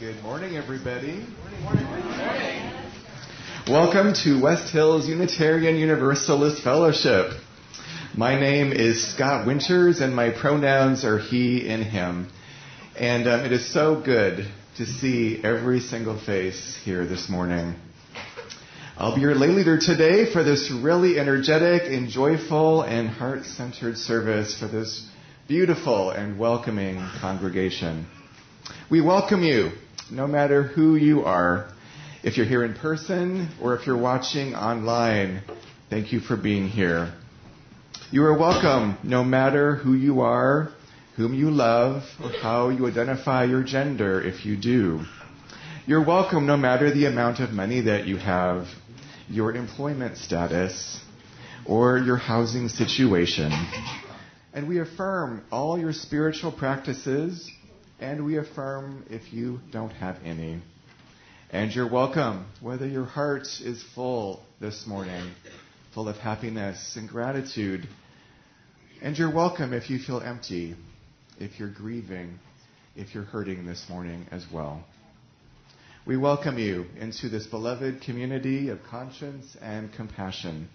Good morning, everybody. Morning. Welcome to West Hills Unitarian Universalist Fellowship. My name is Scott Winters, and my pronouns are he and him. And it is so good to see every single face here this morning. I'll be your lay leader today for this really energetic and joyful and heart-centered service for this beautiful and welcoming congregation. We welcome you, no matter who you are. If you're here in person or if you're watching online, thank you for being here. You are welcome, no matter who you are, whom you love, or how you identify your gender, if you do. You're welcome no matter the amount of money that you have, your employment status, or your housing situation. And we affirm all your spiritual practices, and we affirm if you don't have any. And you're welcome, whether your heart is full this morning, full of happiness and gratitude. And you're welcome if you feel empty, if you're grieving, if you're hurting this morning as well. We welcome you into this beloved community of conscience and compassion.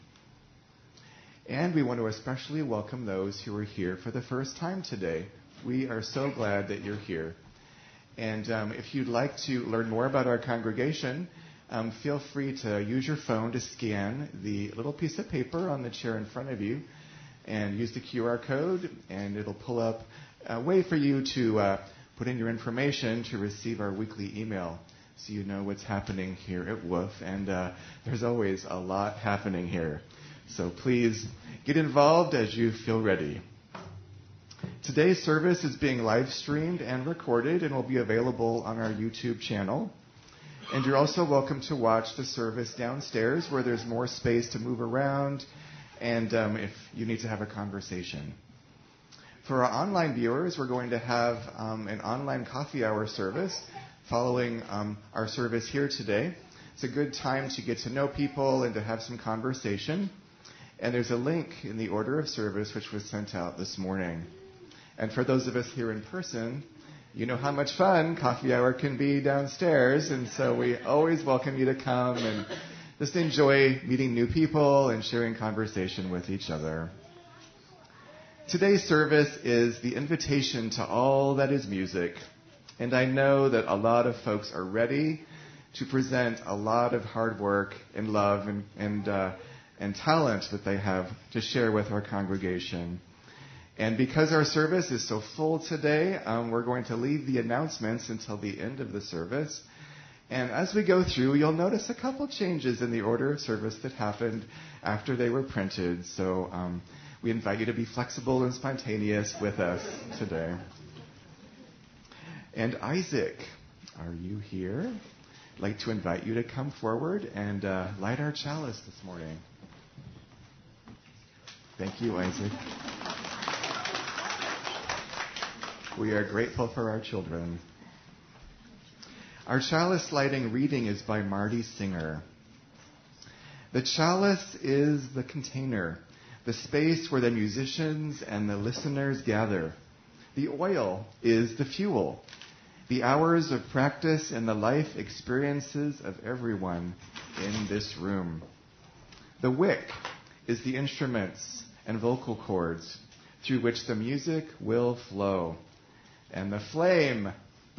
And we want to especially welcome those who are here for the first time today. We are so glad that you're here. And if you'd like to learn more about our congregation, feel free to use your phone to scan the little piece of paper on the chair in front of you and use the QR code, and it'll pull up a way for you to put in your information to receive our weekly email so you know what's happening here at WOOF. And there's always a lot happening here. So please get involved as you feel ready. Today's service is being live streamed and recorded and will be available on our YouTube channel. And you're also welcome to watch the service downstairs where there's more space to move around and if you need to have a conversation. For our online viewers, we're going to have an online coffee hour service following our service here today. It's a good time to get to know people and to have some conversation. And there's a link in the order of service which was sent out this morning. And for those of us here in person, you know how much fun coffee hour can be downstairs. And so we always welcome you to come and just enjoy meeting new people and sharing conversation with each other. Today's service is the invitation to all that is music. And I know that a lot of folks are ready to present a lot of hard work and love and talent that they have to share with our congregation. And because our service is so full today, we're going to leave the announcements until the end of the service. And as we go through, you'll notice a couple changes in the order of service that happened after they were printed. So we invite you to be flexible and spontaneous with us today. And Isaac, are you here? I'd like to invite you to come forward and light our chalice this morning. Thank you, Isaac. We are grateful for our children. Our chalice lighting reading is by Marty Singer. The chalice is the container, the space where the musicians and the listeners gather. The oil is the fuel, the hours of practice and the life experiences of everyone in this room. The wick is the instruments and vocal cords through which the music will flow. And the flame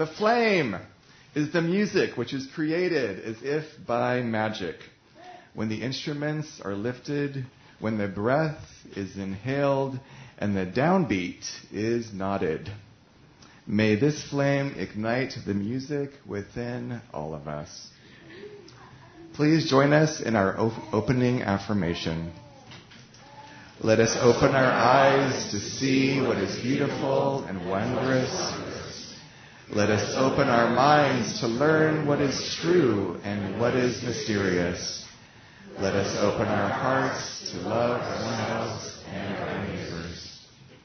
is the music which is created as if by magic. When the instruments are lifted, when the breath is inhaled, and the downbeat is nodded. May this flame ignite the music within all of us. Please join us in our opening affirmation. Let us open our eyes to see what is beautiful and wondrous. Let us open our minds to learn what is true and what is mysterious. Let us open our hearts to love ourselves and our neighbors.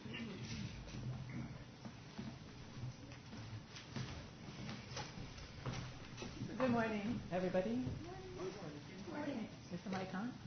Good morning, everybody. Good morning. Is the mic on?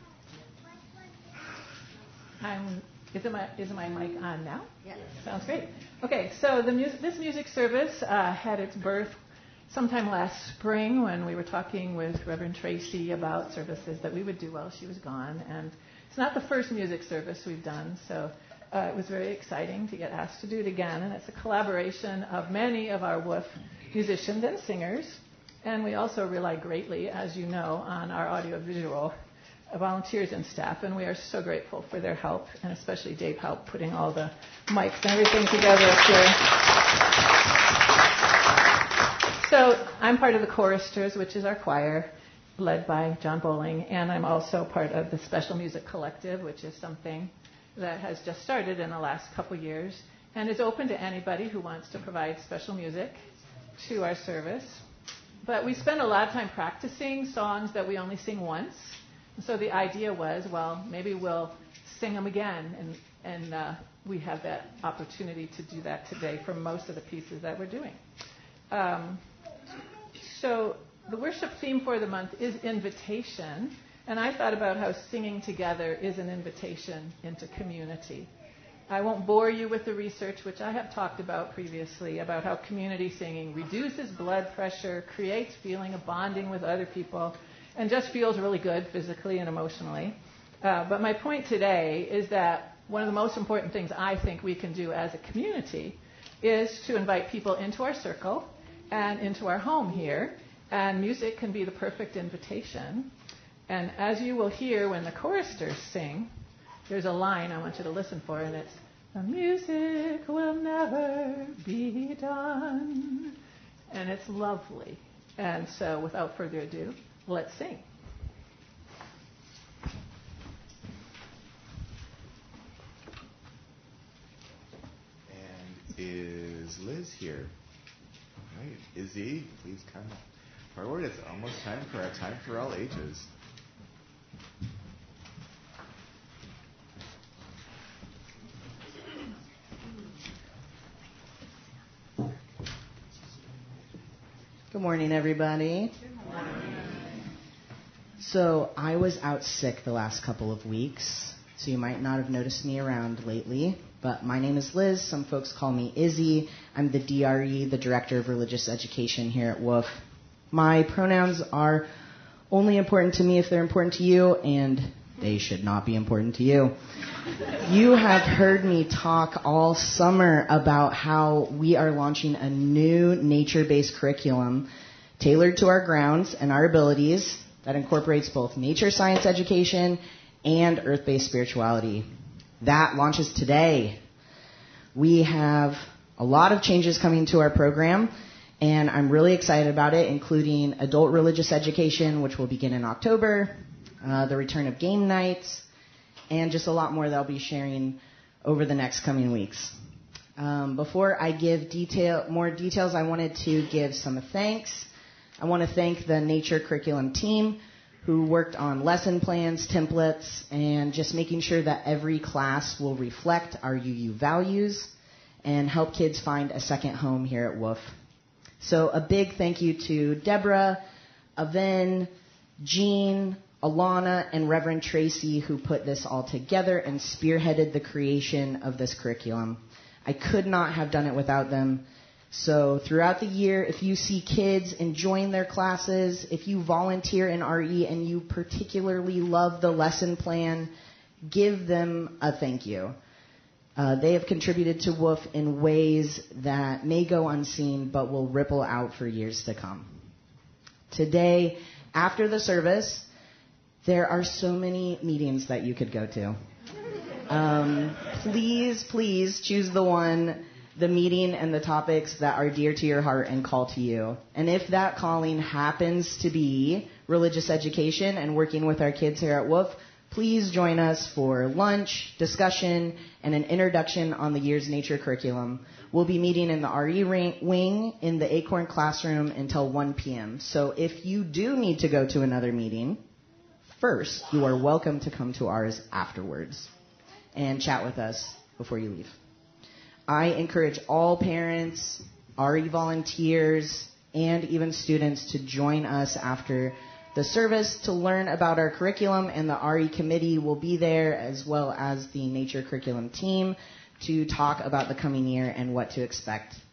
Is my mic on now? Yes. Sounds great. Okay, so this music service had its birth sometime last spring when we were talking with Reverend Tracy about services that we would do while she was gone. And it's not the first music service we've done, so it was very exciting to get asked to do it again. And it's a collaboration of many of our WOOF musicians and singers. And we also rely greatly, as you know, on our audiovisual volunteers and staff. And we are so grateful for their help, and especially Dave help putting all the mics and everything together up here. So I'm part of the Choristers, which is our choir, led by John Bowling. And I'm also part of the Special Music Collective, which is something that has just started in the last couple years and is open to anybody who wants to provide special music to our service. But we spend a lot of time practicing songs that we only sing once. And so the idea was, well, maybe we'll sing them again. And we have that opportunity to do that today for most of the pieces that we're doing. So the worship theme for the month is invitation. And I thought about how singing together is an invitation into community. I won't bore you with the research, which I have talked about previously, about how community singing reduces blood pressure, creates feeling of bonding with other people, and just feels really good physically and emotionally. But my point today is that one of the most important things I think we can do as a community is to invite people into our circle and into our home here. And music can be the perfect invitation. And as you will hear when the choristers sing, there's a line I want you to listen for, and it's, "The music will never be done." And it's lovely. And so without further ado, let's sing. And is Liz here? All right. Izzy, please come forward. It's almost time for our Time for All Ages. Good morning, everybody. Good morning. So I was out sick the last couple of weeks, so you might not have noticed me around lately. But my name is Liz. Some folks call me Izzy. I'm the DRE, the Director of Religious Education here at WOOF. My pronouns are only important to me if they're important to you, and they should not be important to you. You have heard me talk all summer about how we are launching a new nature-based curriculum tailored to our grounds and our abilities that incorporates both nature science education and earth-based spirituality. That launches today. We have a lot of changes coming to our program, and I'm really excited about it, including adult religious education, which will begin in October, the return of game nights, and just a lot more that I'll be sharing over the next coming weeks. Before I give more details, I wanted to give some thanks. I want to thank the nature curriculum team who worked on lesson plans, templates, and just making sure that every class will reflect our UU values and help kids find a second home here at WOOF. So a big thank you to Deborah, Aven, Jean, Alana, and Reverend Tracy, who put this all together and spearheaded the creation of this curriculum. I could not have done it without them. So throughout the year, if you see kids enjoying their classes, if you volunteer in RE and you particularly love the lesson plan, give them a thank you. They have contributed to WOOF in ways that may go unseen but will ripple out for years to come. Today, after the service, there are so many meetings that you could go to. Please choose the meeting and the topics that are dear to your heart and call to you. And if that calling happens to be religious education and working with our kids here at WOOF, please join us for lunch, discussion, and an introduction on the year's nature curriculum. We'll be meeting in the RE wing in the Acorn classroom until 1 p.m. So if you do need to go to another meeting, first, you are welcome to come to ours afterwards and chat with us before you leave. I encourage all parents, RE volunteers, and even students to join us after the service to learn about our curriculum, and the RE committee will be there as well as the nature curriculum team to talk about the coming year and what to expect.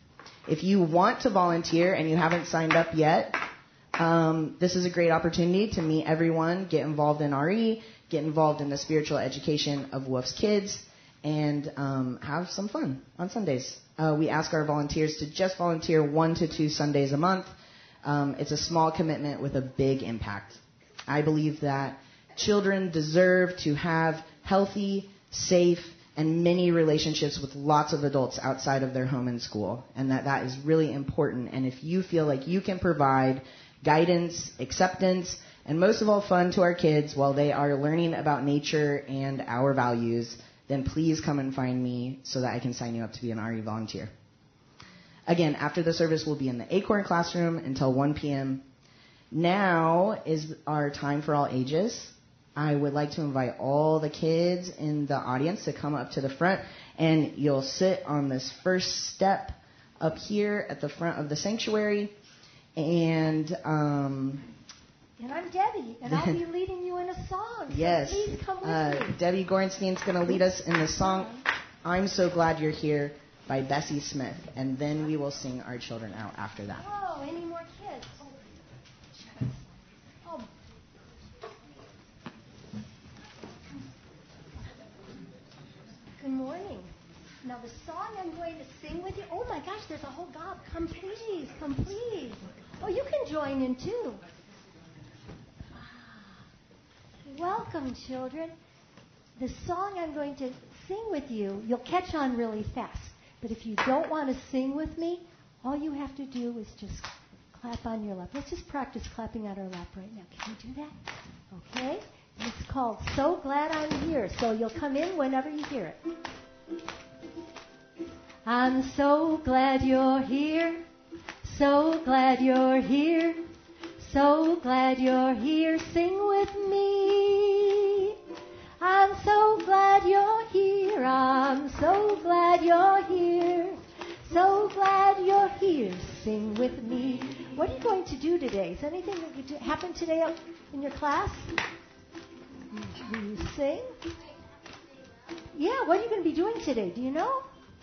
If you want to volunteer and you haven't signed up yet, this is a great opportunity to meet everyone, get involved in RE, get involved in the spiritual education of Wolf's Kids, and have some fun on Sundays. We ask our volunteers to just volunteer 1 to 2 Sundays a month. It's a small commitment with a big impact. I believe that children deserve to have healthy, safe, and many relationships with lots of adults outside of their home and school, and that is really important. And if you feel like you can provide guidance, acceptance, and most of all fun to our kids while they are learning about nature and our values, then please come and find me so that I can sign you up to be an RE volunteer. Again, after the service, we'll be in the Acorn classroom until 1 p.m. Now is our time for all ages. I would like to invite all the kids in the audience to come up to the front, and you'll sit on this first step up here at the front of the sanctuary. And I'm Debbie, and I'll be leading you in a song. So yes, please come with me. Debbie Gorenstein's going to lead us in the song "I'm So Glad You're Here" by Bessie Smith, and then we will sing Our Children Out after that. Oh, any more kids? Oh. Good morning. Now the song I'm going to sing with you, oh my gosh, there's a whole gob. Come please, come please. Oh, you can join in too. Welcome, children. The song I'm going to sing with you, you'll catch on really fast. But if you don't want to sing with me, all you have to do is just clap on your lap. Let's just practice clapping on our lap right now. Can you do that? Okay? It's called So Glad I'm Here. So you'll come in whenever you hear it. I'm so glad you're here. So glad you're here. So glad you're here. Sing with me. I'm so glad you're here. I'm so glad you're here. So glad you're here. Sing with me. What are you going to do today? Is anything that happened today in your class? Will you sing? Yeah, what are you going to be doing today? Do you know?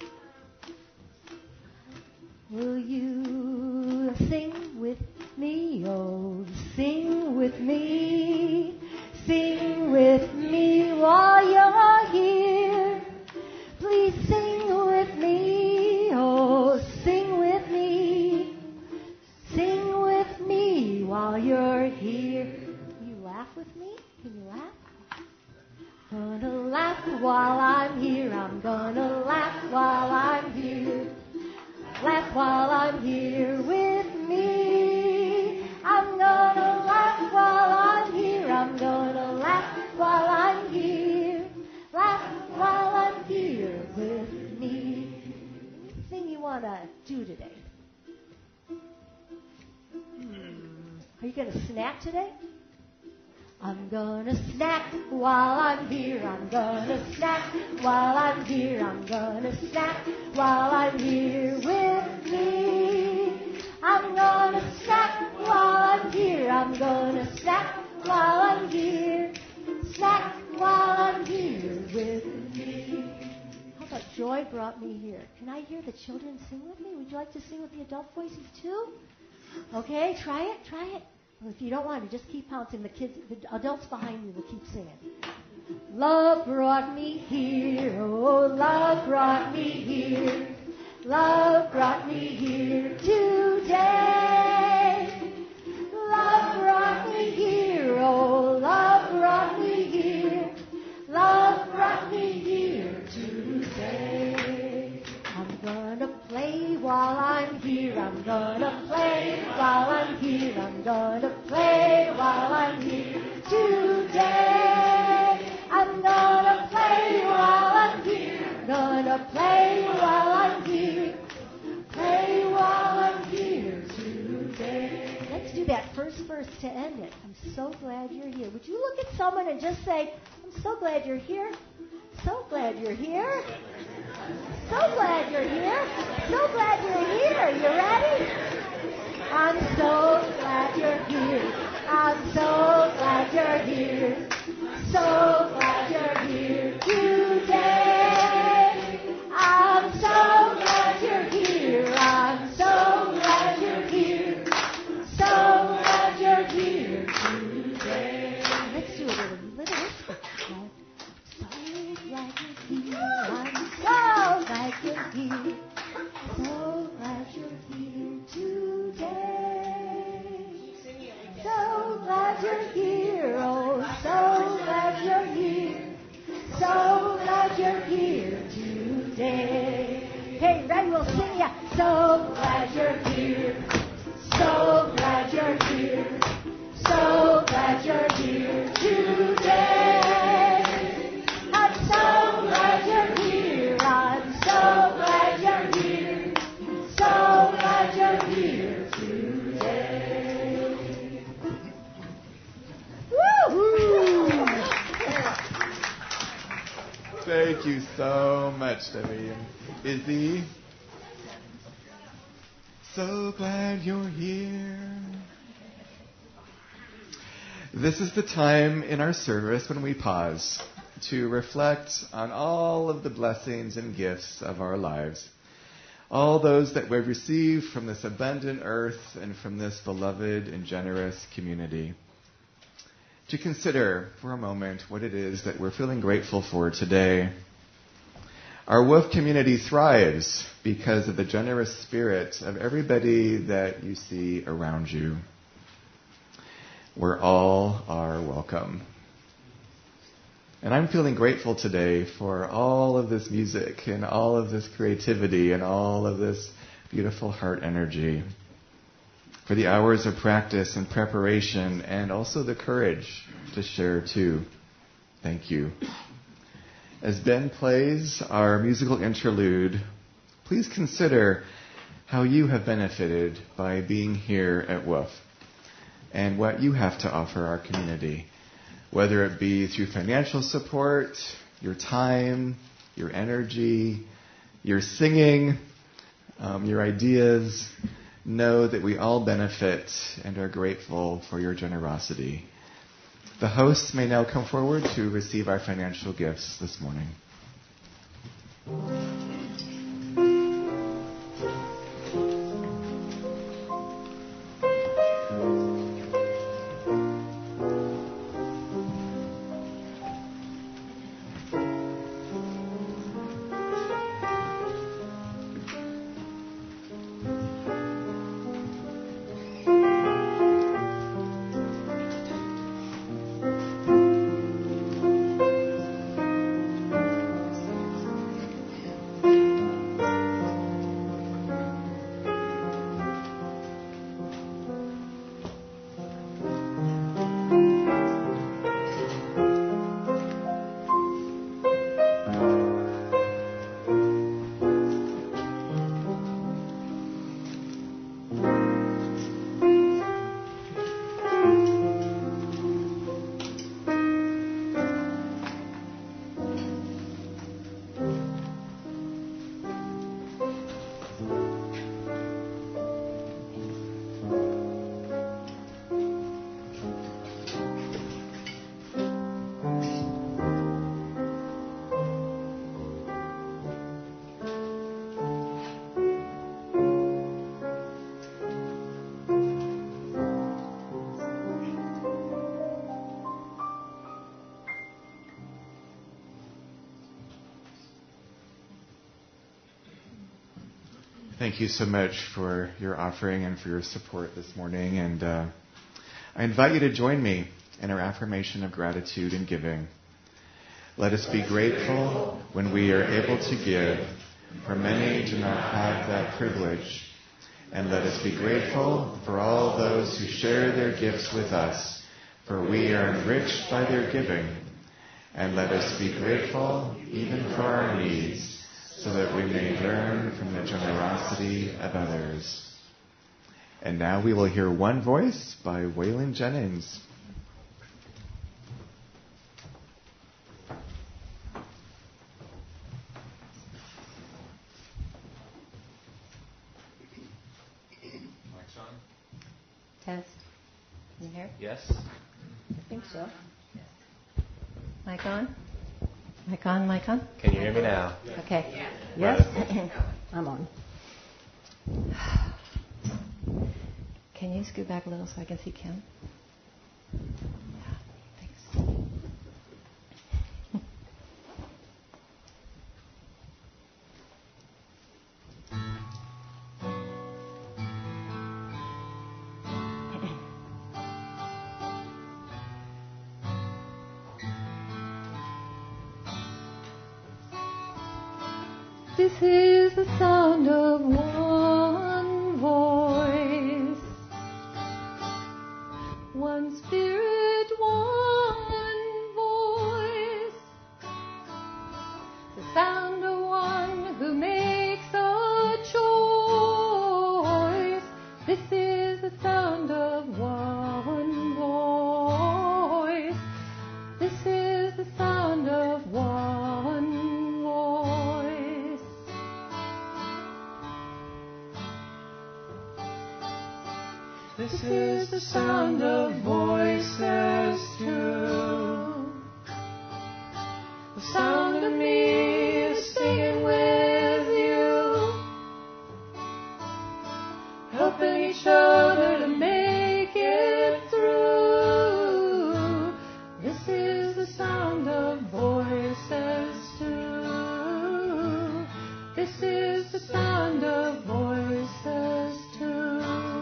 Will you sing with me? Oh, sing with me. Sing with me while you're here. Please sing with me. Oh, sing with me. Sing with me while you're here. Will you laugh with me? Can you laugh? Gonna laugh while I'm here. I'm gonna laugh while I'm here. Laugh while I'm here with me. I'm gonna laugh while I'm here. I'm gonna laugh while I'm here. Laugh while I'm here with me. Anything you want to do today? Are you going to snack today? I'm gonna snack while I'm here. I'm gonna snack while I'm here. I'm gonna snack while I'm here with me. I'm gonna snack while I'm here. I'm gonna snack while I'm here. Snack while I'm here with me. How about Joy brought me here? Can I hear the children sing with me? Would you like to sing with the adult voices too? Okay, try it, try it. Well, if you don't want to, just keep pouncing. The adults behind you will keep singing. Love brought me here. Oh, love brought me here. Love brought me here today. Love brought me here. Oh, love brought me here. Love brought me here today. I'm gonna play while I'm here. I'm gonna play while I'm here. I'm gonna play while I'm here today. I'm gonna play while I'm here. Gonna play while I'm here. Play while I'm here today. Let's do that first verse to end it. I'm so glad you're here. Would you look at someone and just say, I'm so glad you're here. So glad you're here. So glad you're here. So glad you're here. You ready? I'm so glad you're here. I'm so glad you're here. So glad you're here today. I'm so glad you're here. I'm so glad you're here. Oh, so glad you're here. So glad you're here today. Hey, ready? We'll sing ya. So glad you're here. So glad you're here. So glad you're here today. I'm so glad you're here. I'm so glad you're here. So glad you're here today. Woo! Thank you so much, Debbie and Izzy. So glad you're here. This is the time in our service when we pause to reflect on all of the blessings and gifts of our lives, all those that we've received from this abundant earth and from this beloved and generous community. To consider for a moment what it is that we're feeling grateful for today. Our WOOF community thrives because of the generous spirit of everybody that you see around you. Where all are welcome. And I'm feeling grateful today for all of this music and all of this creativity and all of this beautiful heart energy. For the hours of practice and preparation and also the courage to share too. Thank you. As Ben plays our musical interlude, please consider how you have benefited by being here at WOOF and what you have to offer our community, whether it be through financial support, your time, your energy, your singing, your ideas. Know that we all benefit and are grateful for your generosity. The hosts may now come forward to receive our financial gifts this morning. Thank you so much for your offering and for your support this morning. And I invite you to join me in our affirmation of gratitude and giving. Let us be grateful when we are able to give, for many do not have that privilege. And let us be grateful for all those who share their gifts with us, for we are enriched by their giving. And let us be grateful even for our needs, so that we may learn from the generosity of others. And now we will hear One Voice by Waylon Jennings. Mic's on? Test. Can you hear? Yes. I think so. Mic on? Mic on, mic on? Can you hear me now? Okay. Yes? I'm on. Can you scoot back a little so I can see Kim? Yeah, thanks. This is the sound of one voice, one spirit, one voice, the sound of one who makes a choice. This is the sound of one voice. This is the sound of one voice. This is the sound of voices too. The sound of me singing with you, helping each other to make it through. This is the sound of voices too. This is the sound of voices too.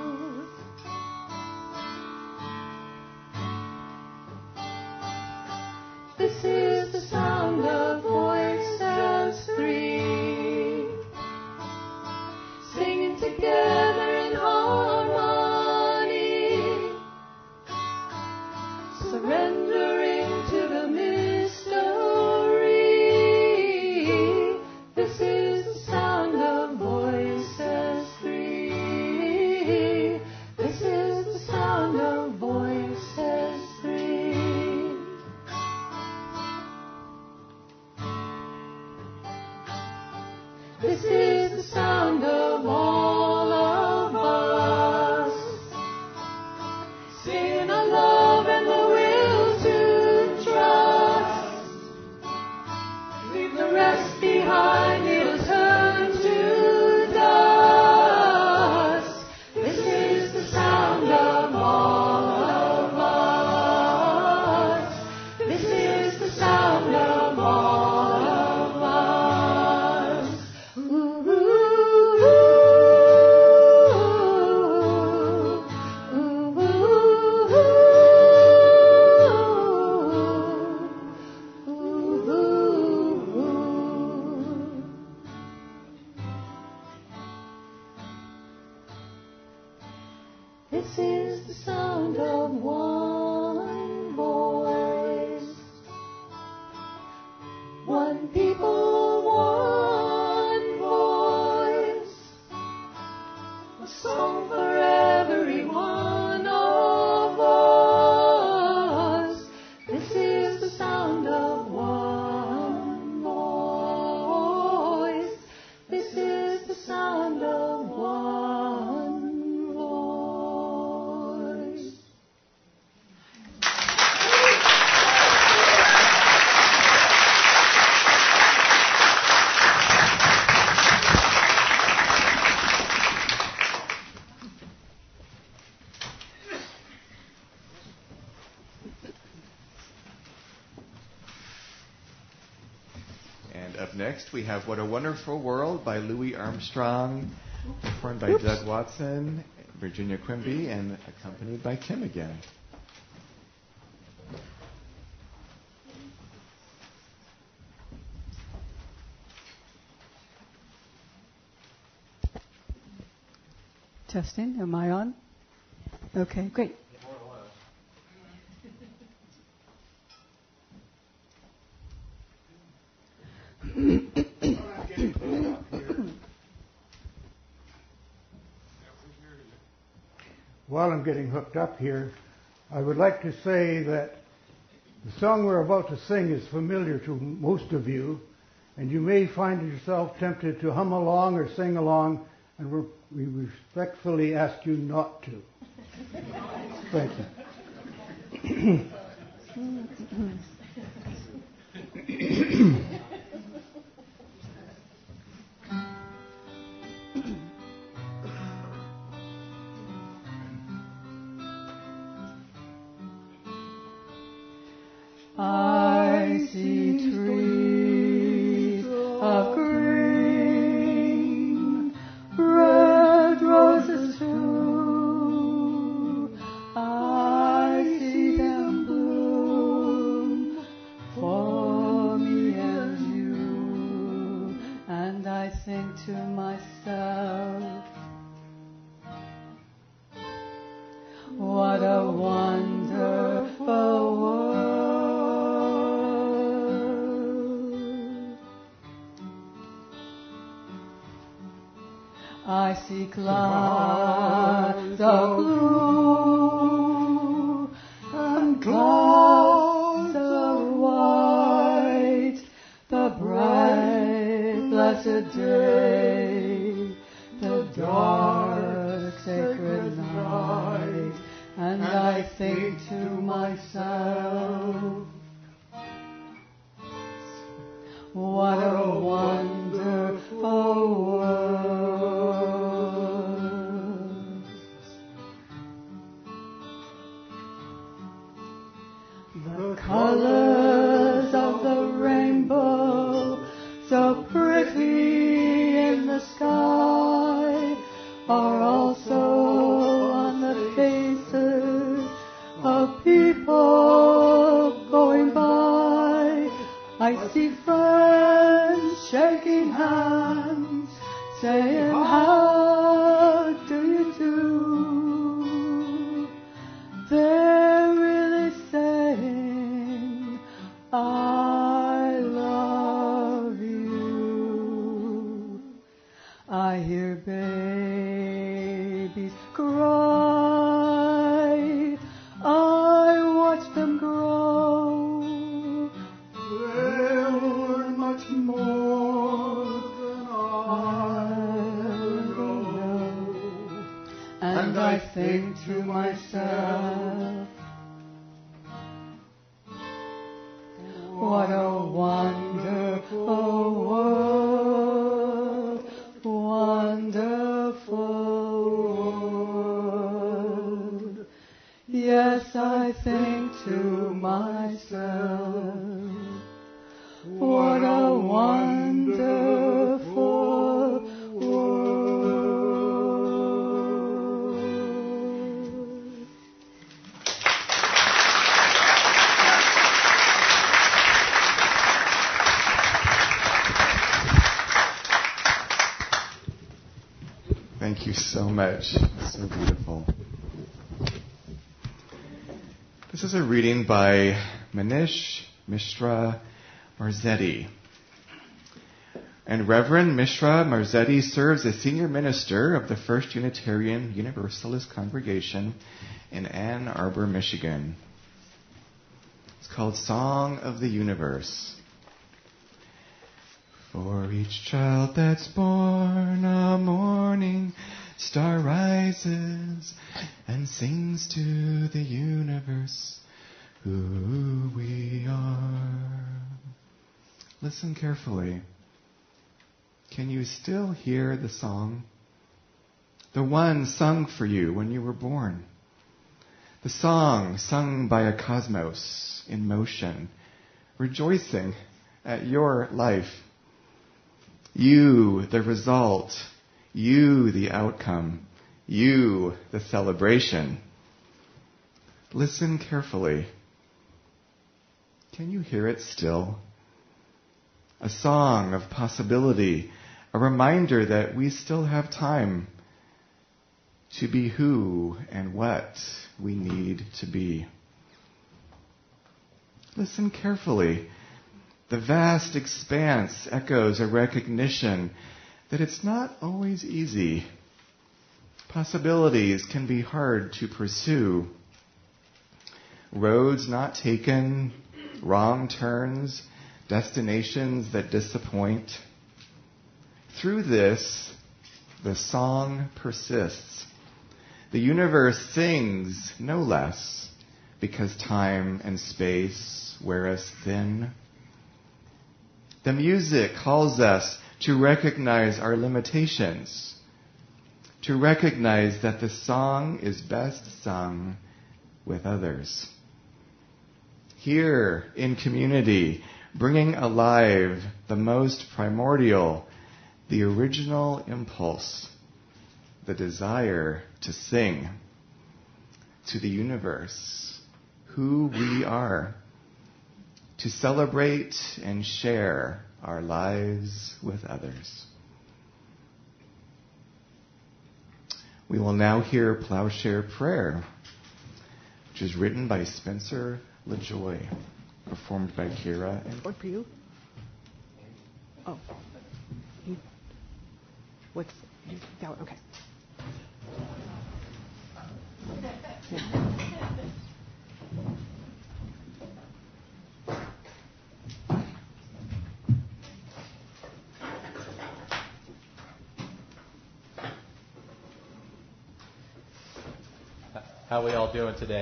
This is the sound of voices three, singing together in harmony, surrendering to the mystery. This is the sound of voices three. This is the sound of voices three. This is the sound of all of us, singing our love and the will to trust. Leave the rest behind, it'll turn to dust. This is the sound of all of us. This is the sound of all of us. Ooh, ooh, ooh, ooh, ooh, ooh, ooh. This is the sound of one voice, one people, one voice, a song for every one of us. This is the sound of one voice. This is the sound of one voice. And up next, we have What a Wonderful World by Louis Armstrong, performed by Doug Watson, Virginia Quimby, and accompanied by Kim again. Testing. Am I on? Okay, great. While I'm getting hooked up here, I would like to say that the song we're about to sing is familiar to most of you, and you may find yourself tempted to hum along or sing along, and we respectfully ask you not to. Thank you. I see trees of green, red roses too. I see them bloom for me and you, and I see clouds of blue and clouds of white, the bright blessed day, the dark sacred night, and I think to myself, what a wonderful world. The colors of the rainbow, so pretty in the sky, are also on the faces of people going by. I see friends shaking hands, saying, how do you do? They're really saying, I love you. I hear babies cry, I watch them grow. They learn much more than I ever know. And I think to myself, what a wonderful world, wonderful world. Yes, I think to myself, what a wonderful world. Thank you so much. So beautiful. This is a reading by Manish Mishra Marzetti. And Reverend Mishra Marzetti serves as senior minister of the First Unitarian Universalist Congregation in Ann Arbor, Michigan. It's called Song of the Universe. For each child that's born, a morning star rises and sings to the universe who we are. Listen carefully. Can you still hear the song? The one sung for you when you were born. The song sung by a cosmos in motion, rejoicing at your life. You, the result. You, the outcome. You, the celebration. Listen carefully. Can you hear it still? A song of possibility, a reminder that we still have time to be who and what we need to be. Listen carefully. The vast expanse echoes a recognition that it's not always easy. Possibilities can be hard to pursue. Roads not taken, wrong turns, destinations that disappoint. Through this, the song persists. The universe sings no less because time and space wear us thin. The music calls us to recognize our limitations, to recognize that the song is best sung with others. Here in community, bringing alive the most primordial, the original impulse, the desire to sing to the universe who we are, to celebrate and share our lives with others. We will now hear Plowshare Prayer, which is written by Spencer LaJoy, performed by Kira and... What for you? Oh. What's... Okay. How we all doing today?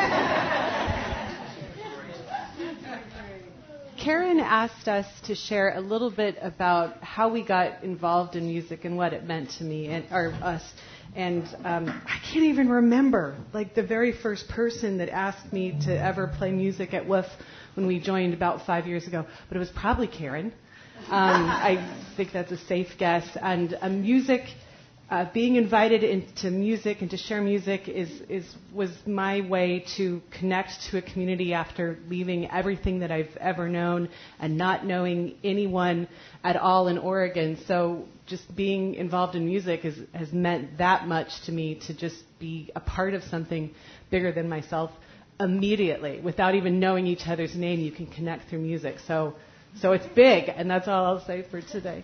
Karen asked us to share a little bit about how we got involved in music and what it meant to me or us. And I can't even remember, like, the very first person that asked me to ever play music at WOOF when we joined about 5 years ago. But it was probably Karen. I think that's a safe guess. And music, being invited into music and to share music was my way to connect to a community after leaving everything that I've ever known and not knowing anyone at all in Oregon. So just being involved in music has meant that much to me, to just be a part of something bigger than myself immediately. Without even knowing each other's name, you can connect through music. So it's big, and that's all I'll say for today.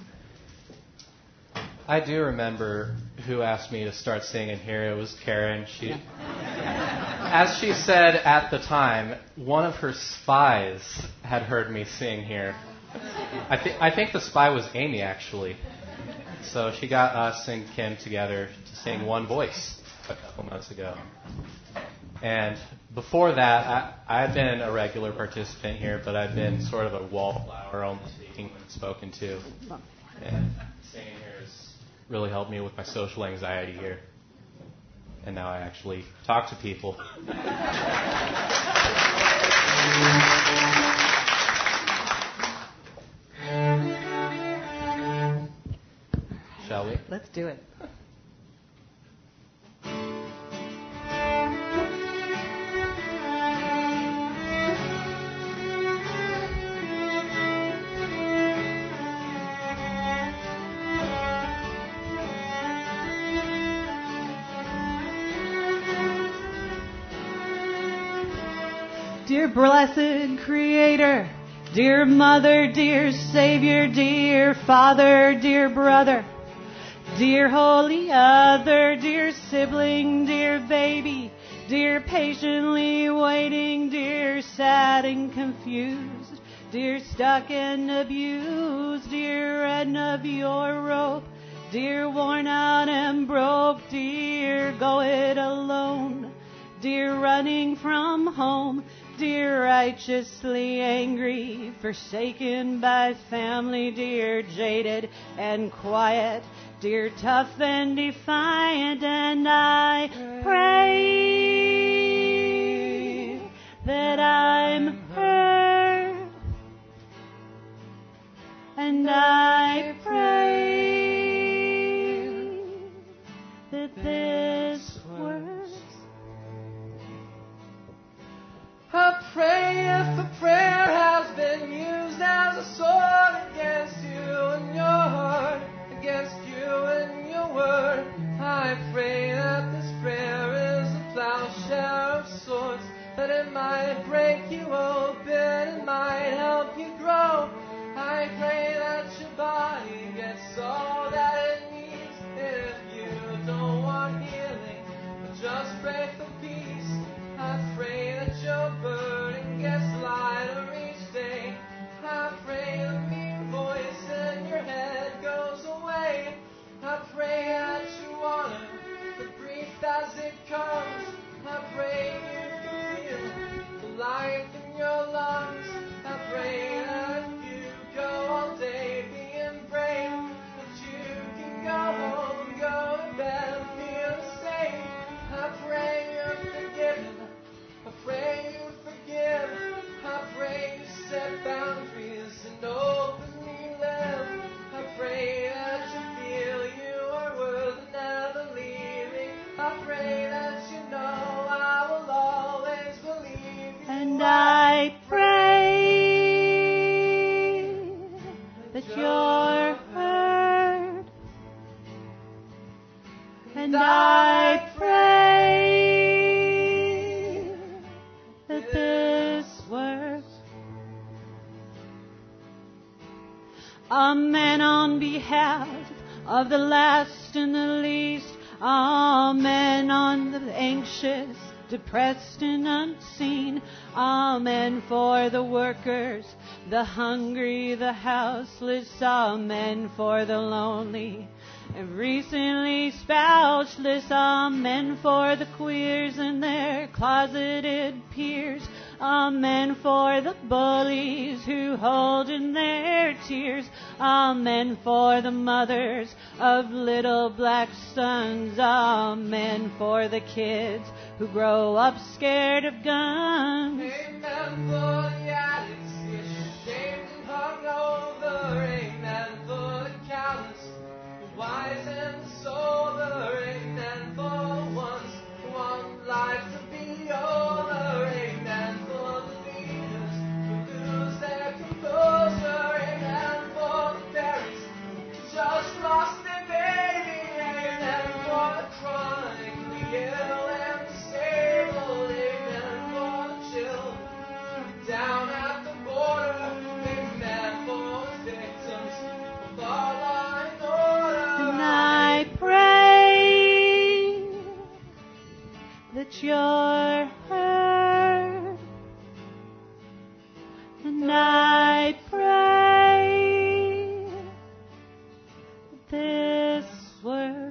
I do remember who asked me to start singing here. It was Karen. As she said at the time, one of her spies had heard me sing here. I think the spy was Amy, actually. So she got us and Kim together to sing One Voice a couple months ago. And before that, I've been a regular participant here, but I've been sort of a wallflower, only speaking when spoken to. And singing here has really helped me with my social anxiety here. And now I actually talk to people. Shall we? Let's do it. Dear blessed Creator, dear Mother, dear Savior, dear Father, dear brother, dear Holy Other, dear sibling, dear baby, dear patiently waiting, dear sad and confused, dear stuck and abused, dear end of your rope, dear worn out and broke, dear go it alone, dear running from home, dear righteously angry, forsaken by family, dear jaded and quiet, dear tough and defiant, and I pray that I'm heard, and I pray that this works. I pray if a prayer has been used as a sword against you and your heart, against you and your word, I pray that this prayer is a plowshare of sorts, that it might break you open, it might help you grow. I pray that your body gets all that it needs. If you don't want healing, but just pray for peace, I pray that your burden gets lighter each day. I pray the mean voice in your head goes away. I pray that you honor the grief as it comes. I pray you can feel the life in your lungs. I pray that you go all day being brave, that you can go home, go to bed and feel safe. I pray you're forgiven. I pray you forgive. I pray you set boundaries and openly live. I pray that you feel you are worth never leaving. I pray that you know I will always believe you. And I pray that you're heard. And I pray that this works. Amen on behalf of the last and the least. Amen. Amen on the anxious, depressed and unseen. Amen for the workers, the hungry, the houseless. Amen for the lonely and recently spouseless. Amen for the queers and their closeted peers. Amen for the bullies who hold in their tears. Amen for the mothers of little black sons. Amen for the kids who grow up scared of guns. Amen for the addicts, ashamed and hungover. Amen for the callous, the wise and the sober. Amen for the ones who want life to be over. Amen for the leaders who lose their composure. Amen for the parents who just lost their baby. Amen for the chronic, the ill and disabled. Amen for the children down at the border. Amen for the victims of our law and order. And I pray that you're heard. And I pray that this works.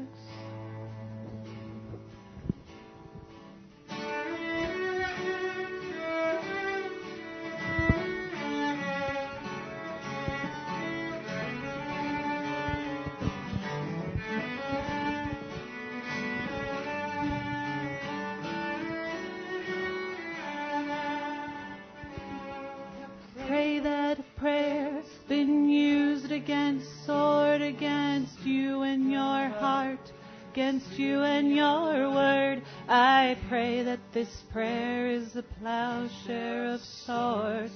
Pray that a prayer's been used against, sword against you and your heart, against you and your word. I pray that this prayer is the plowshare of swords.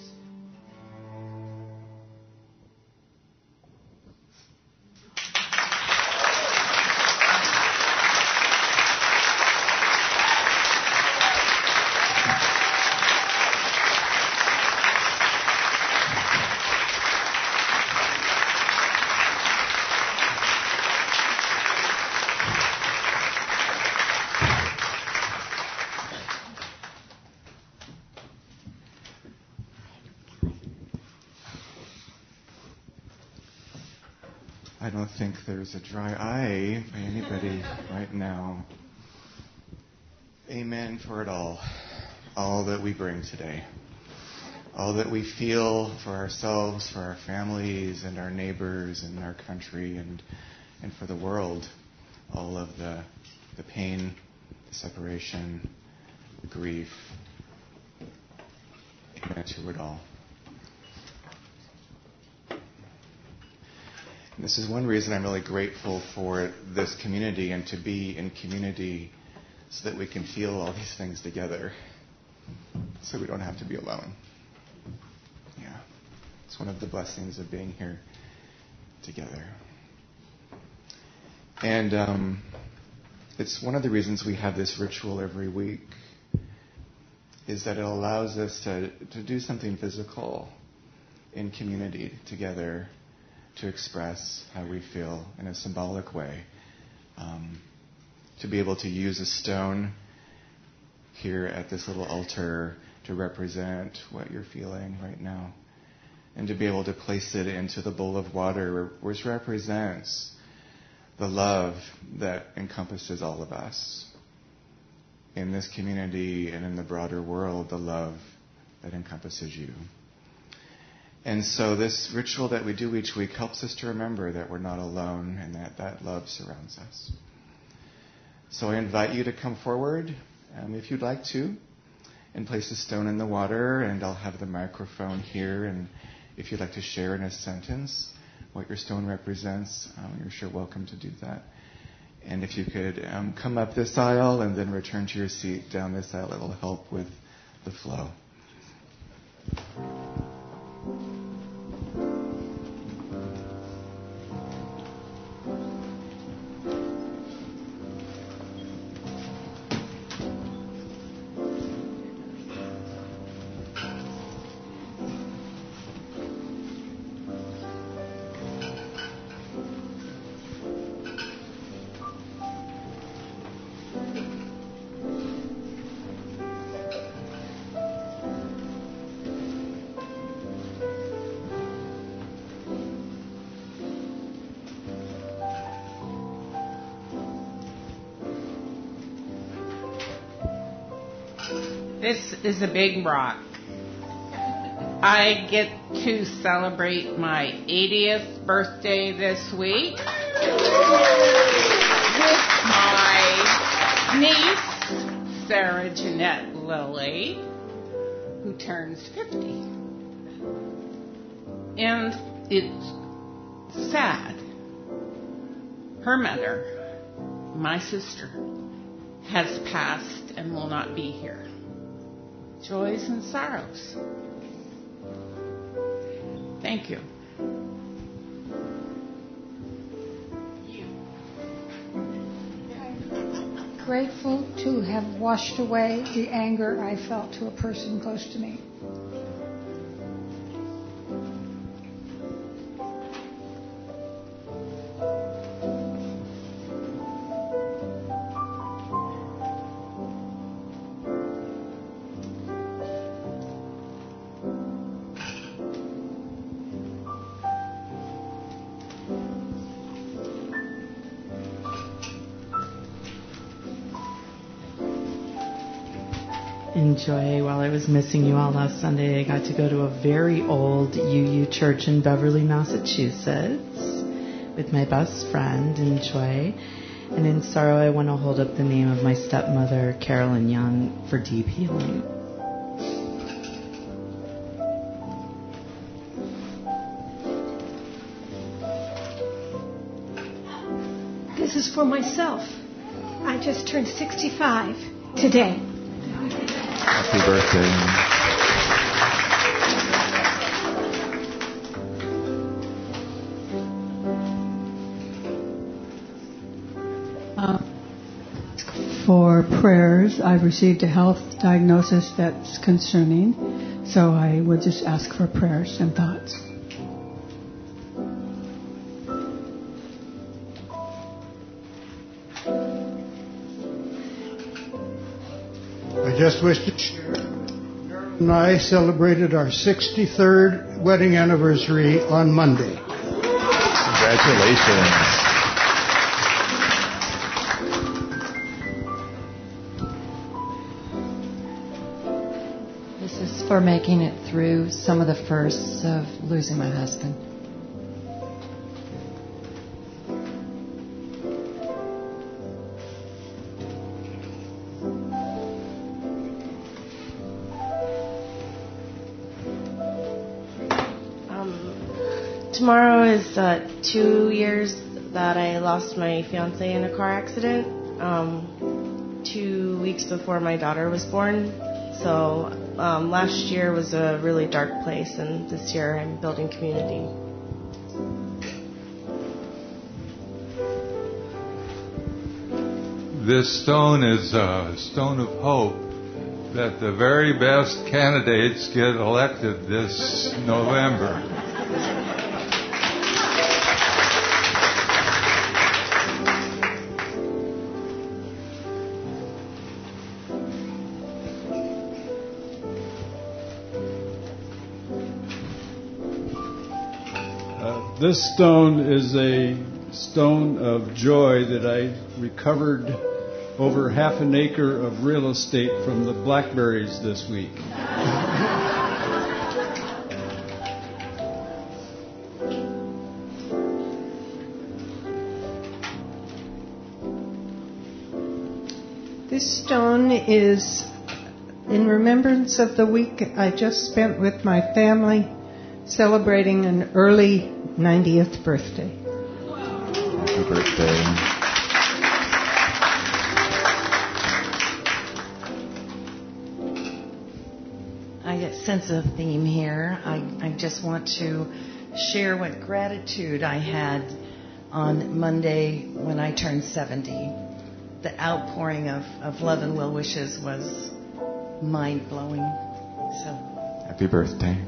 I don't think there's a dry eye by anybody right now. Amen for it all that we bring today, all that we feel for ourselves, for our families and our neighbors and our country and for the world, all of the pain, the separation, the grief. Amen to it all. This is one reason I'm really grateful for this community and to be in community so that we can feel all these things together, so we don't have to be alone. Yeah, it's one of the blessings of being here together. And it's one of the reasons we have this ritual every week, is that it allows us to do something physical in community together, to express how we feel in a symbolic way, to be able to use a stone here at this little altar to represent what you're feeling right now, and to be able to place it into the bowl of water, which represents the love that encompasses all of us in this community and in the broader world, the love that encompasses you. And so this ritual that we do each week helps us to remember that we're not alone and that love surrounds us. So I invite you to come forward, if you'd like to, and place a stone in the water, and I'll have the microphone here. And if you'd like to share in a sentence what your stone represents, you're sure welcome to do that. And if you could come up this aisle and then return to your seat down this aisle, it will help with the flow. This is a big rock. I get to celebrate my 80th birthday this week with my niece, Sarah Jeanette Lilly, who turns 50. And it's sad. Her mother, my sister, has passed and will not be here. Joys and sorrows. Thank you. I'm grateful to have washed away the anger I felt to a person close to me. Enjoy. While I was missing you all last Sunday, I got to go to a very old UU church in Beverly, Massachusetts with my best friend, Enjoy. And in sorrow, I want to hold up the name of my stepmother, Carolyn Young, for deep healing. This is for myself. I just turned 65 today. Happy birthday. For prayers, I've received a health diagnosis that's concerning, so I would just ask for prayers and thoughts. I just wish to share. Marilyn and I celebrated our 63rd wedding anniversary on Monday. Congratulations. This is for making it through some of the firsts of losing my husband. Tomorrow is 2 years that I lost my fiance in a car accident. 2 weeks before my daughter was born. So last year was a really dark place, and this year I'm building community. This stone is a stone of hope that the very best candidates get elected this November. This stone is a stone of joy that I recovered over half an acre of real estate from the blackberries this week. This stone is in remembrance of the week I just spent with my family celebrating an early 90th birthday. Happy birthday. I sense a theme here. I just want to share what gratitude I had on Monday when I turned 70. The outpouring of love and well wishes was mind-blowing. So, happy birthday.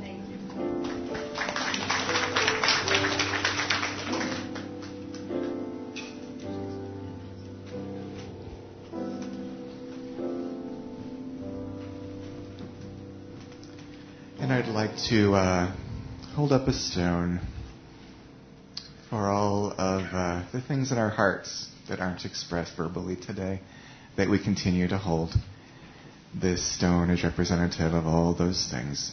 And I'd like to hold up a stone for all of the things in our hearts that aren't expressed verbally today that we continue to hold. This stone is representative of all those things.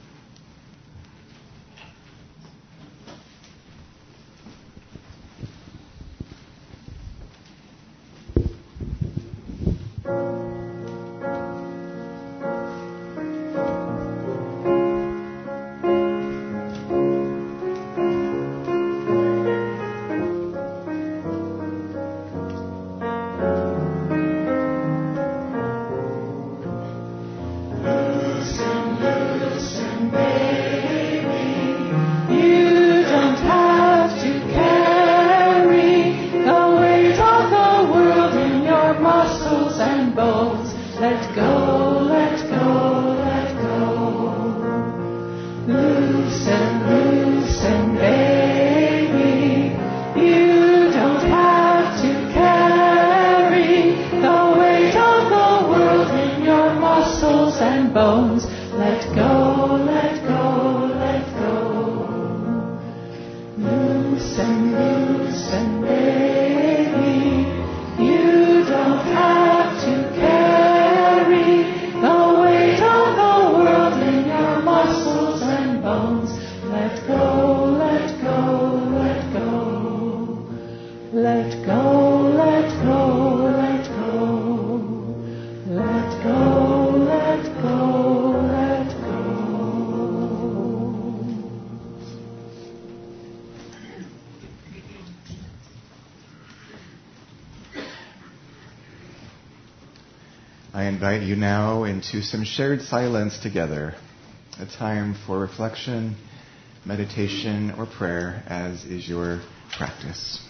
I invite you now into some shared silence together, a time for reflection, meditation, or prayer, as is your practice.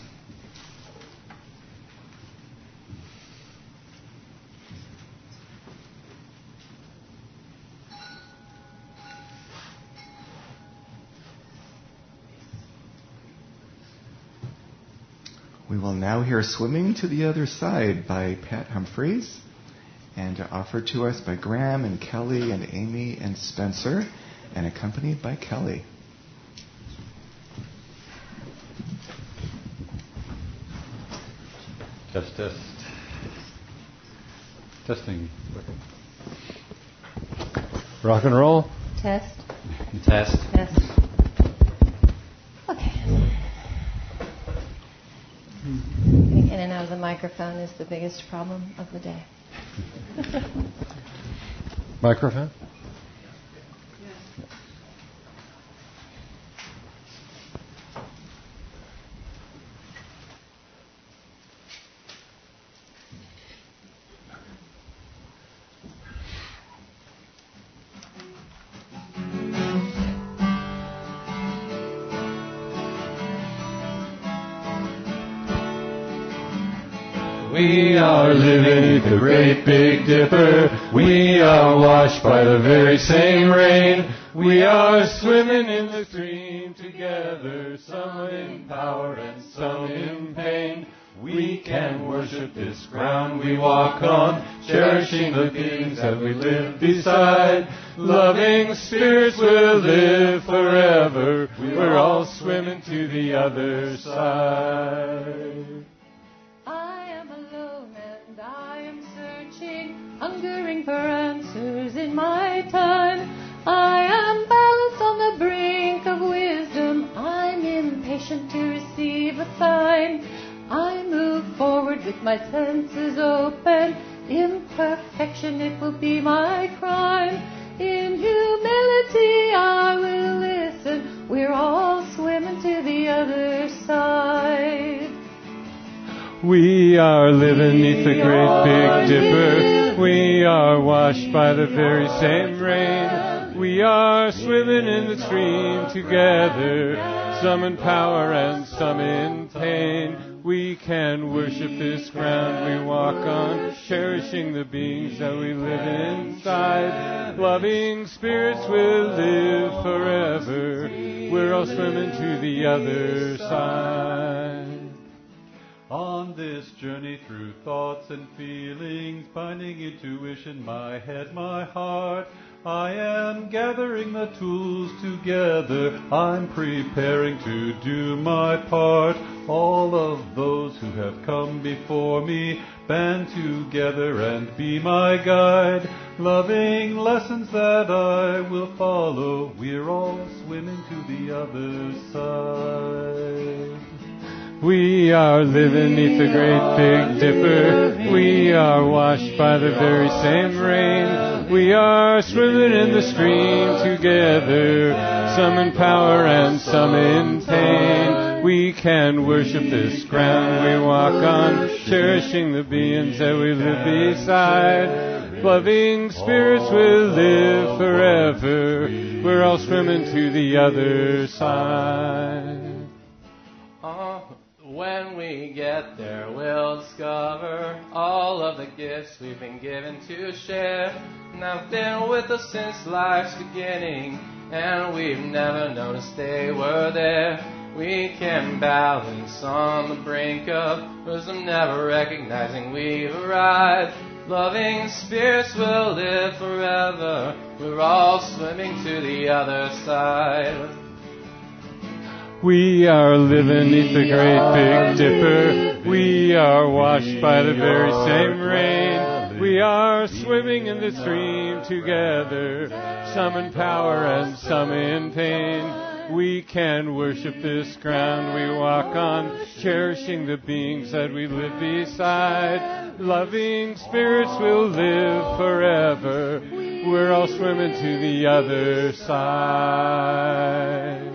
We will now hear Swimming to the Other Side by Pat Humphreys, and offered to us by Graham and Kelly and Amy and Spencer, and accompanied by Kelly. Testing. Rock and roll. Test. Test. Test. Okay. Getting in and out of the microphone is the biggest problem of the day. Microphone? We are living the great Big Dipper. We are washed by the very same rain. We are swimming in the stream together, some in power and some in pain. We can worship this ground we walk on, cherishing the beings that we live beside. Loving spirits will live forever. We're all swimming to the other side. Hungering for answers in my time. I am balanced on the brink of wisdom. I'm impatient to receive a sign. I move forward with my senses open. Imperfection, it will be my crime. In humility, I will listen. We're all swimming to the other side. We are living neath the great Big Dipper. We are washed by the very same rain. We are swimming in the stream together, some in power and some in pain. We can worship this ground we walk on, cherishing the beings that we live inside. Loving spirits will live forever. We're all swimming to the other side. On this journey through thoughts and feelings, binding intuition, my head, my heart. I am gathering the tools together. I'm preparing to do my part. All of those who have come before me band together and be my guide. Loving lessons that I will follow. We're all swimming to the other side. We are living neath the great Big Dipper. We are washed by the very same rain. We are swimming in the stream together, some in power and some in pain. We can worship this ground we walk on, cherishing the beings that we live beside. Loving spirits will live forever. We're all swimming to the other side. When we get there, we'll discover all of the gifts we've been given to share. And I've been with us since life's beginning, and we've never noticed they were there. We can balance on the brink of wisdom, never recognizing we've arrived. Loving spirits will live forever. We're all swimming to the other side. We are living neath the great Big Dipper. We are washed by the very same rain. We are swimming in the stream together, some in power and some in pain. We can worship this ground we walk on, cherishing the beings that we live beside. Loving spirits will live forever. We're all swimming to the other side.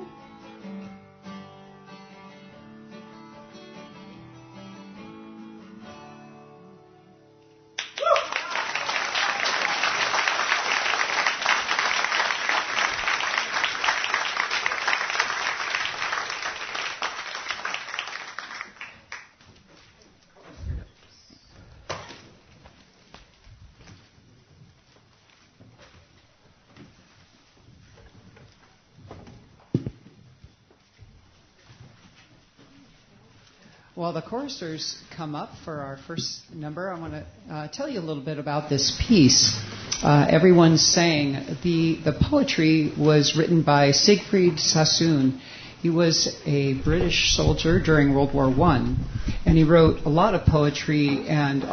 While the choristers come up for our first number, I want to tell you a little bit about this piece. Everyone sang. The poetry was written by Siegfried Sassoon. He was a British soldier during World War I, and he wrote a lot of poetry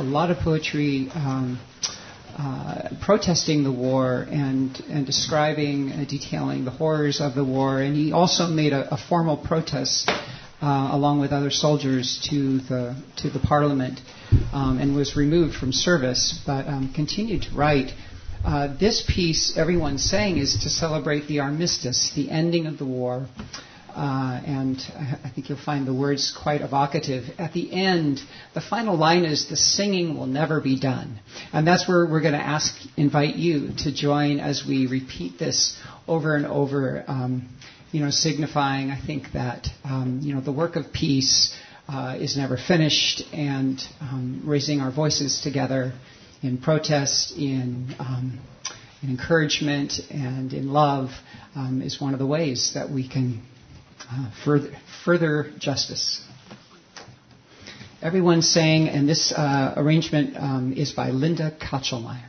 protesting the war and describing, detailing the horrors of the war. And he also made a formal protest along with other soldiers to the Parliament, and was removed from service, but continued to write. This piece, everyone sang, is to celebrate the armistice, the ending of the war. And I think you'll find the words quite evocative. At the end, the final line is, "The singing will never be done." And that's where we're going to invite you to join as we repeat this over and over, signifying, I think, that, the work of peace is never finished, and raising our voices together in protest, in encouragement, and in love is one of the ways that we can further justice. Everyone sang, and this arrangement is by Linda Kachelmeyer.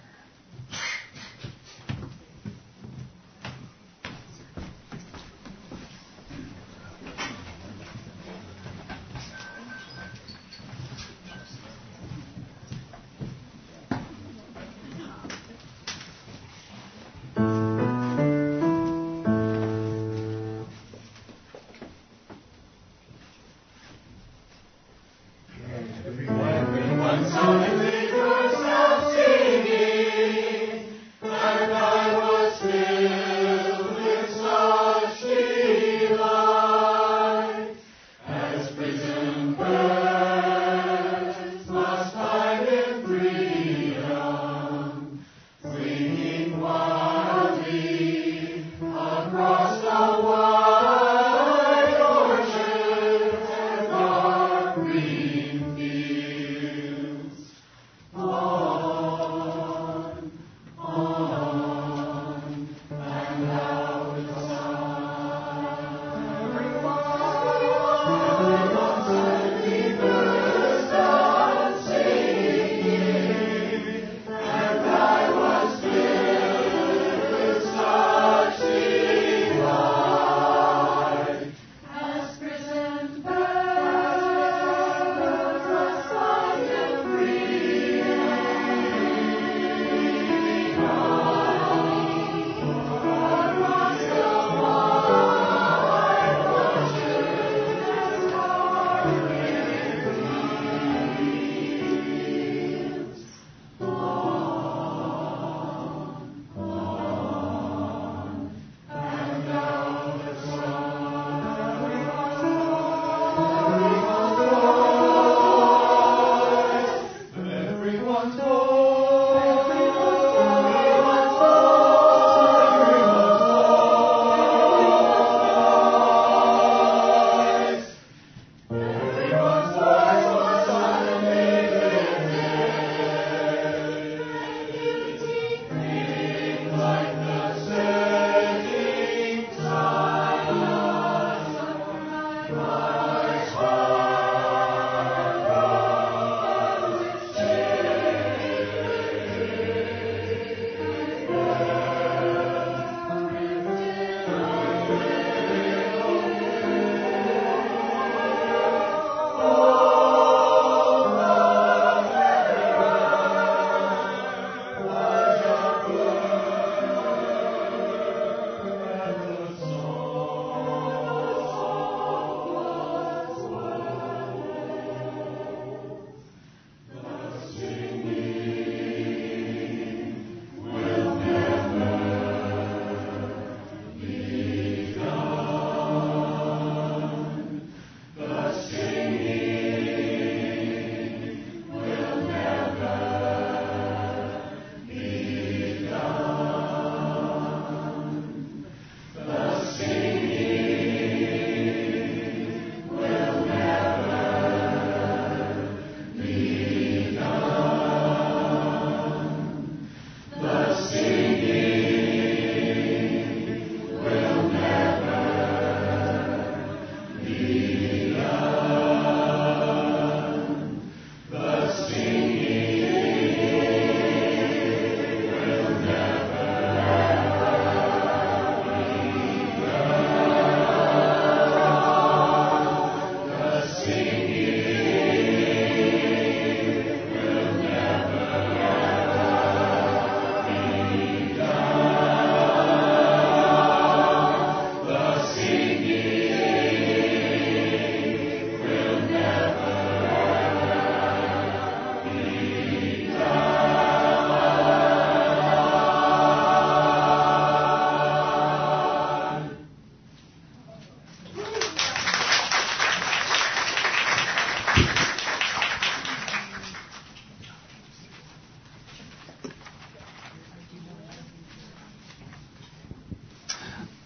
Singing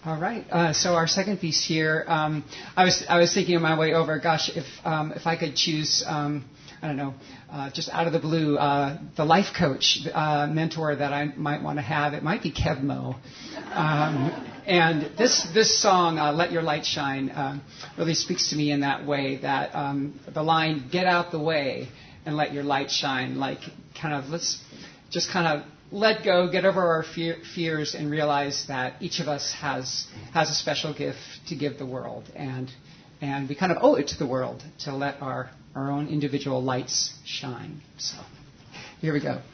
All right. So our second piece here, I was thinking on my way over, gosh, if I could choose, I don't know, just out of the blue, the life coach mentor that I might want to have, it might be Kev Mo. And this song, "Let Your Light Shine," really speaks to me in that way. That the line "Get out the way and let your light shine," like kind of let's just kind of let go, get over our fears, and realize that each of us has a special gift to give the world, and we kind of owe it to the world to let our own individual lights shine. So here we go.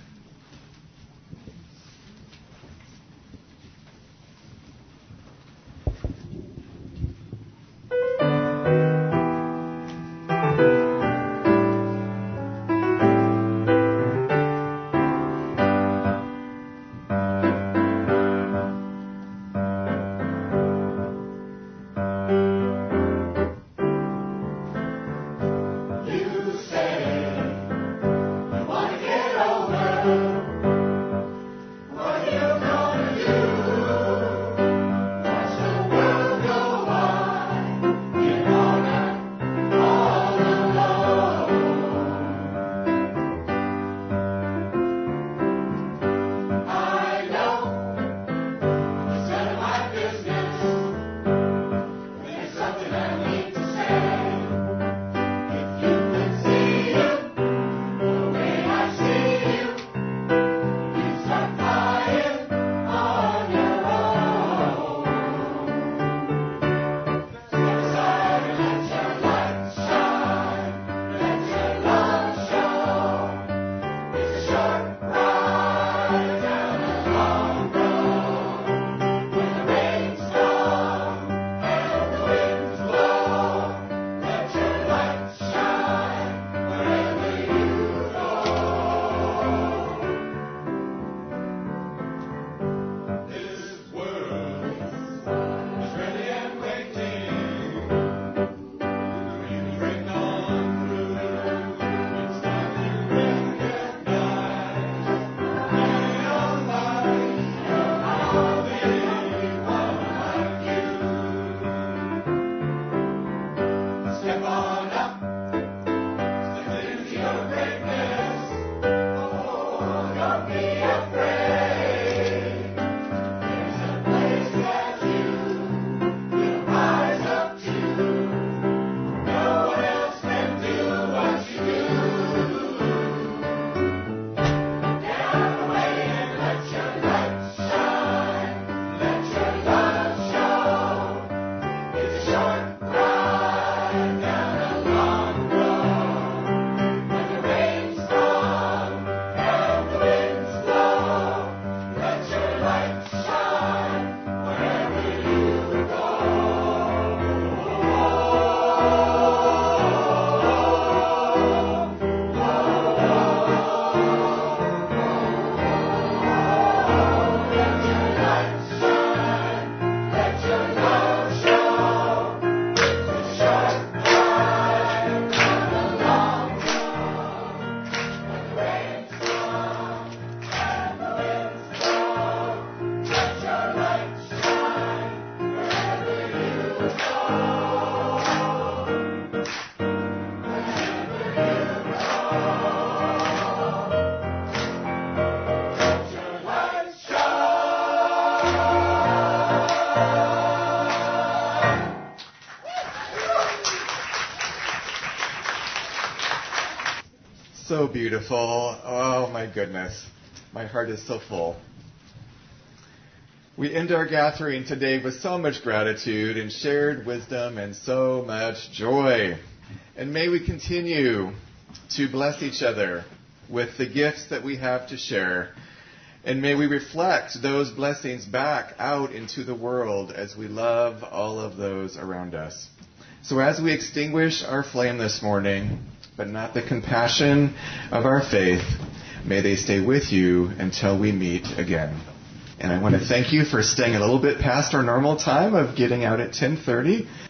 So beautiful. Oh my goodness. My heart is so full. We end our gathering today with so much gratitude and shared wisdom and so much joy. And may we continue to bless each other with the gifts that we have to share. And may we reflect those blessings back out into the world as we love all of those around us. So as we extinguish our flame this morning, but not the compassion of our faith, may they stay with you until we meet again. And I want to thank you for staying a little bit past our normal time of getting out at 10:30.